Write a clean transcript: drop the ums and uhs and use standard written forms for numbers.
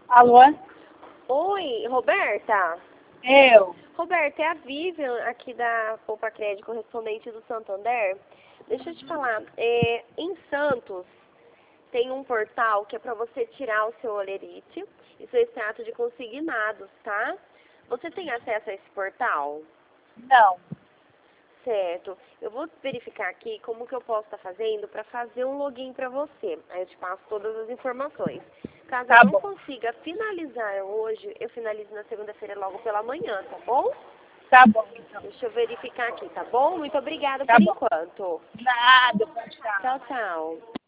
Alô? Oi, Roberta? Eu. Roberta, é a Vivian aqui da Poupa Crédito, correspondente do Santander. Deixa eu te falar, em Santos tem um portal que é para você tirar o seu olerite e seu extrato de consignados, tá? Você tem acesso a esse portal? Não. Certo. Eu vou verificar aqui como que eu posso estar fazendo para fazer um login para você. Aí eu te passo todas as informações. Caso Tá eu não bom. consiga finalizar hoje, eu finalizo na segunda-feira logo pela manhã, tá bom? Tá bom, então. Deixa eu verificar aqui, tá bom? Muito obrigada Tá por bom. enquanto. Nada, pode estar. Tchau, tchau.